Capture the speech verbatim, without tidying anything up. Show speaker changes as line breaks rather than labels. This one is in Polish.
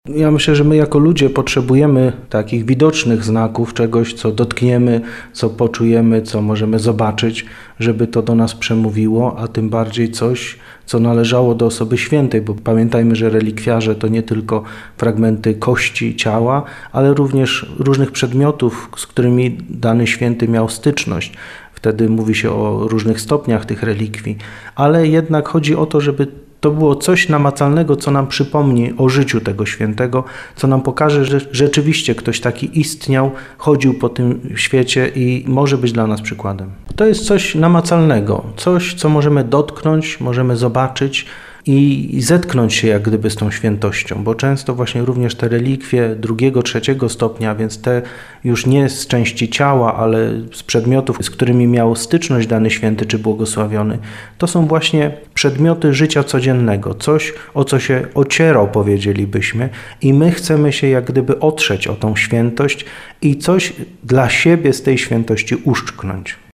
Ja myślę, że my jako ludzie potrzebujemy takich widocznych znaków, czegoś, co dotkniemy, co poczujemy, co możemy zobaczyć, żeby to do nas przemówiło, a tym bardziej coś, co należało do osoby świętej, bo pamiętajmy, że relikwiarze to nie tylko fragmenty kości ciała, ale również różnych przedmiotów, z którymi dany święty miał styczność. Wtedy mówi się o różnych stopniach tych relikwii, ale jednak chodzi o to, żeby to było coś namacalnego, co nam przypomni o życiu tego świętego, co nam pokaże, że rzeczywiście ktoś taki istniał, chodził po tym świecie i może być dla nas przykładem. To jest coś namacalnego, coś, co możemy dotknąć, możemy zobaczyć i zetknąć się jak gdyby z tą świętością, bo często właśnie również te relikwie drugiego, trzeciego stopnia, więc te już nie z części ciała, ale z przedmiotów, z którymi miał styczność dany święty czy błogosławiony, to są właśnie przedmioty życia codziennego, coś, o co się ocierał, powiedzielibyśmy, i my chcemy się jak gdyby otrzeć o tą świętość i coś dla siebie z tej świętości uszczknąć.